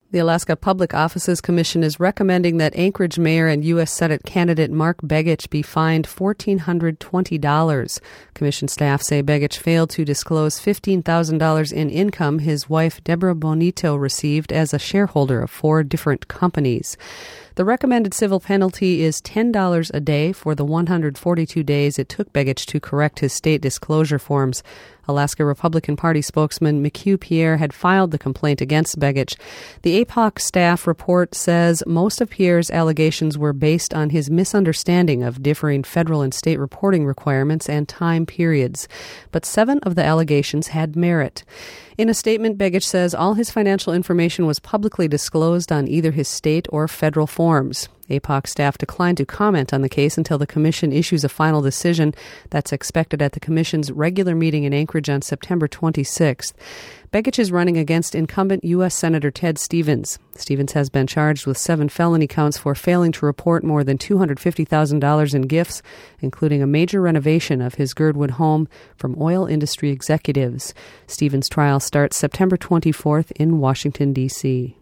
The Alaska Public Offices Commission is recommending that Anchorage Mayor and U.S. Senate candidate Mark Begich be fined $1,420. Commission staff say Begich failed to disclose $15,000 in income his wife Deborah Bonito received as a shareholder of 4 different companies. The recommended civil penalty is $10 a day for the 142 days it took Begich to correct his state disclosure forms. Alaska Republican Party spokesman McHugh Pierre had filed the complaint against Begich. The APOC staff report says most of Pierre's allegations were based on his misunderstanding of differing federal and state reporting requirements and time periods. But 7 of the allegations had merit. In a statement, Begich says all his financial information was publicly disclosed on either his state or federal forms. APOC staff declined to comment on the case until the commission issues a final decision that's expected at the commission's regular meeting in Anchorage on September 26th. Begich is running against incumbent U.S. Senator Ted Stevens. Stevens has been charged with 7 felony counts for failing to report more than $250,000 in gifts, including a major renovation of his Girdwood home from oil industry executives. Stevens' trial starts September 24th in Washington, D.C.